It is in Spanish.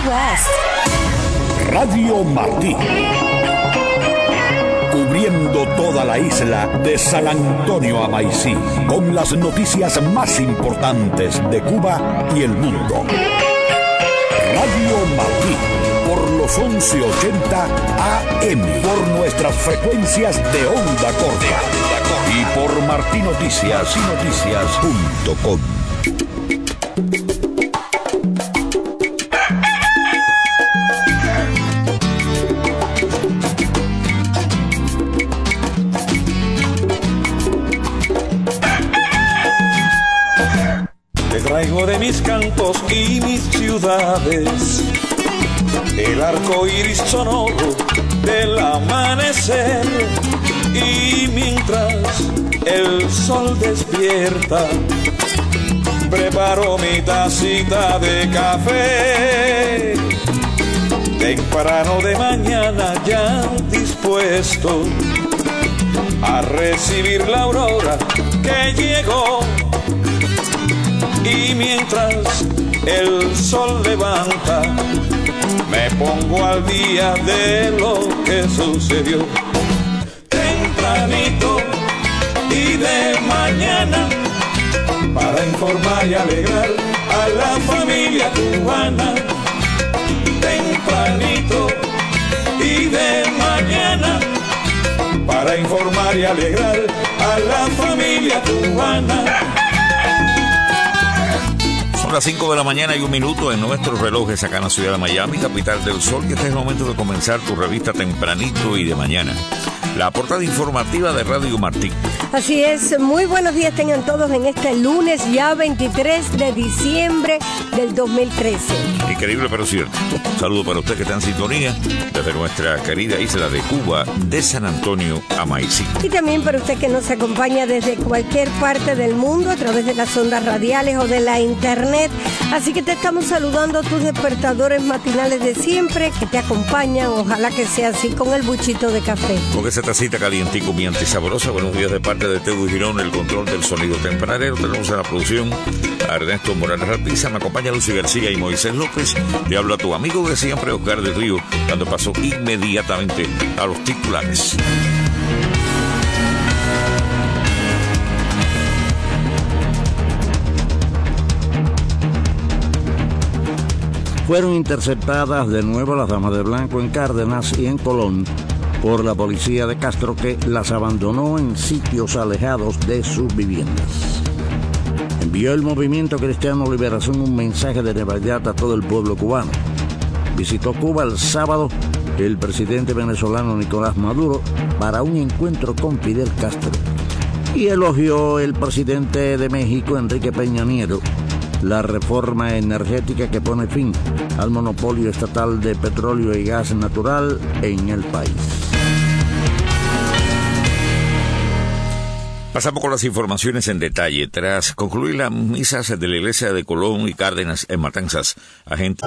West. Radio Martí. Cubriendo toda la isla de San Antonio a Maicí, con las noticias más importantes de Cuba y el mundo. Radio Martí, por los 1180 AM, por nuestras frecuencias de onda corta y por martinoticias.com. Traigo de mis campos y mis ciudades el arco iris sonoro del amanecer, y mientras el sol despierta preparo mi tacita de café. Temprano de mañana ya dispuesto a recibir la aurora que llegó. Y mientras el sol levanta, me pongo al día de lo que sucedió. Tempranito y de mañana, para informar y alegrar a la familia cubana. Tempranito y de mañana, para informar y alegrar a la familia cubana. Las 5 de la mañana y 1 minuto en nuestros relojes acá en la ciudad de Miami, capital del sol, que este es el momento de comenzar tu revista Tempranito y de mañana. La portada informativa de Radio Martí. Así es, muy buenos días tengan todos en este lunes ya 23 de diciembre del 2013. Increíble pero cierto. Un saludo para usted que está en sintonía desde nuestra querida isla de Cuba, de San Antonio a Maicí. Y también para usted que nos acompaña desde cualquier parte del mundo a través de las ondas radiales o de la internet. Así que te estamos saludando a tus despertadores matinales de siempre que te acompañan, ojalá que sea así, con el buchito de café. Con esa tacita calientico, bien y sabrosa. Buenos días de parte de Teo Girón, el control del sonido tempranero. Tenemos en la producción a Ernesto Morales Ratiza, me acompaña Lucy García y Moisés López. Te habla tu amigo de siempre, Oscar del Río, dando paso inmediatamente a los titulares. Fueron interceptadas de nuevo las damas de blanco en Cárdenas y en Colón por la policía de Castro, que las abandonó en sitios alejados de sus viviendas. Envió el Movimiento Cristiano Liberación un mensaje de Navidad a todo el pueblo cubano. Visitó Cuba el sábado el presidente venezolano Nicolás Maduro para un encuentro con Fidel Castro, y elogió el presidente de México, Enrique Peña Nieto, la reforma energética que pone fin al monopolio estatal de petróleo y gas natural en el país. Pasamos con las informaciones en detalle. Tras concluir las misas de la iglesia de Colón y Cárdenas en Matanzas, agentes